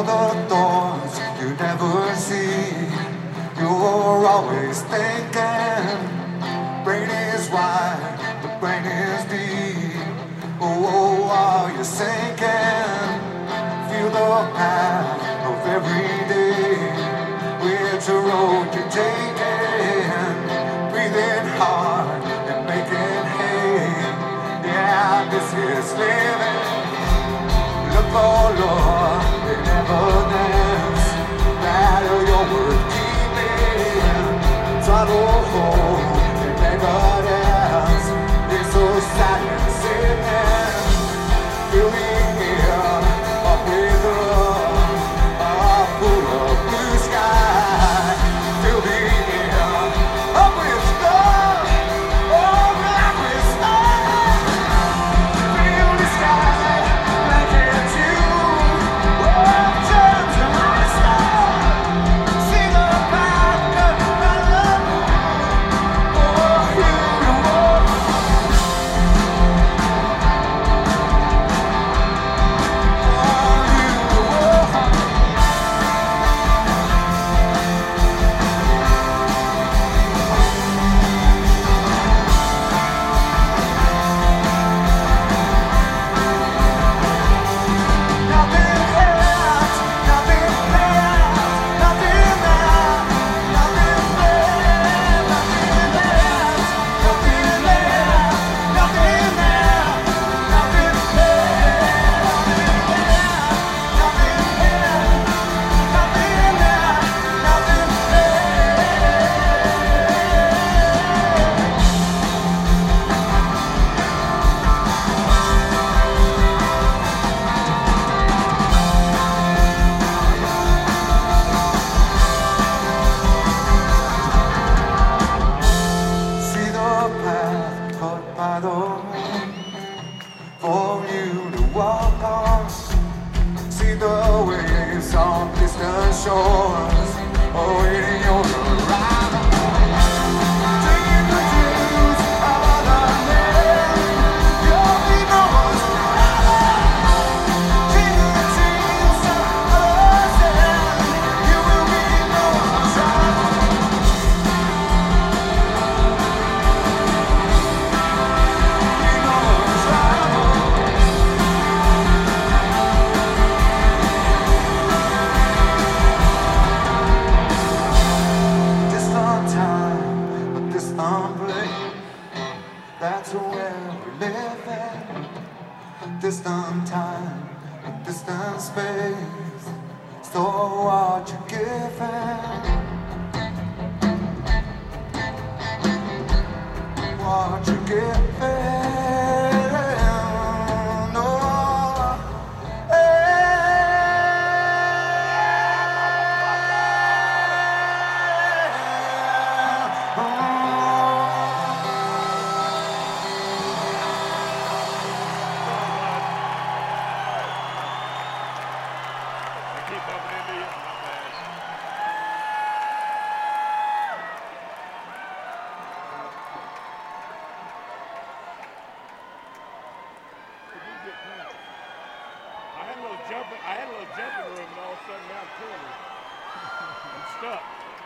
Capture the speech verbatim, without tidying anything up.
all the thorns you never see. You're always thinking, brain is wide, the brain is deep. Oh, are you sinking? Feel the path of every day. Which road you're taking? Breathing hard and making hay. Yeah, this is living. Look, oh Lord, it never ends. Battle your word, keep it. Try to hold, it never ends. It's so sad and sickening. Feeling here, up with love, up full of blue sky. Feel the air, up with love, oh, black with sky. Feel the sky, like it's you. Oh, turn to my side. See the path cut by love. For you to walk. For you to walk. Nothing else, nothing left, nothing left, nothing left, nothing left, nothing left, nothing left, nothing left, nothing left, nothing left, nothing See the path cut by the moon for you to walk on. See the waves on distant shores awaiting your arrival. Dream the dreams of other men. You'll be no one's rival. Dream the dreams of others and you will be no one's rival. Be no one's rival. Distant time, a distant place. That's where we live in. Distant time, a distant space. So what you giving? What you giving? No. I keep bumping into you. My bad. I had a little jumping, I had a little jumping room, and all of a sudden now I'm killing you. I'm stuck.